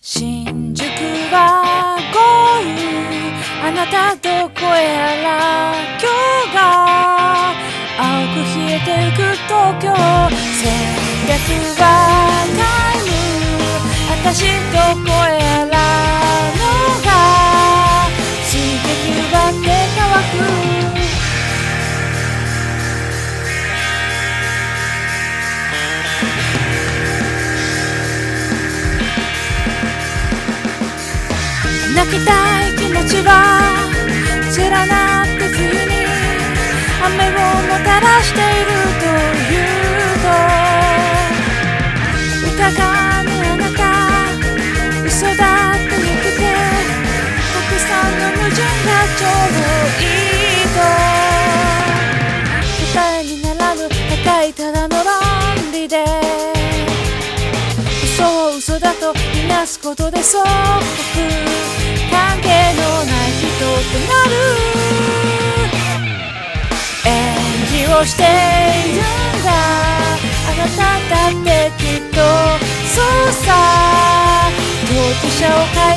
新宿は豪雨、あなたどこへやら今日が青く冷えてゆく東京、戦略はタイム、私どこへやらのが刺激奪って乾く。泣きたい気持ちは連なって冬に雨をもたらしているというと、疑うねあなた嘘だって言ってて、たくさんの矛盾がちょうどいいと、答えにならぬ高いただの論理で嘘を嘘だとみなすことでそう関係のない人となる。演技をしているんだ、あなただってきっとそうさ。当事者を変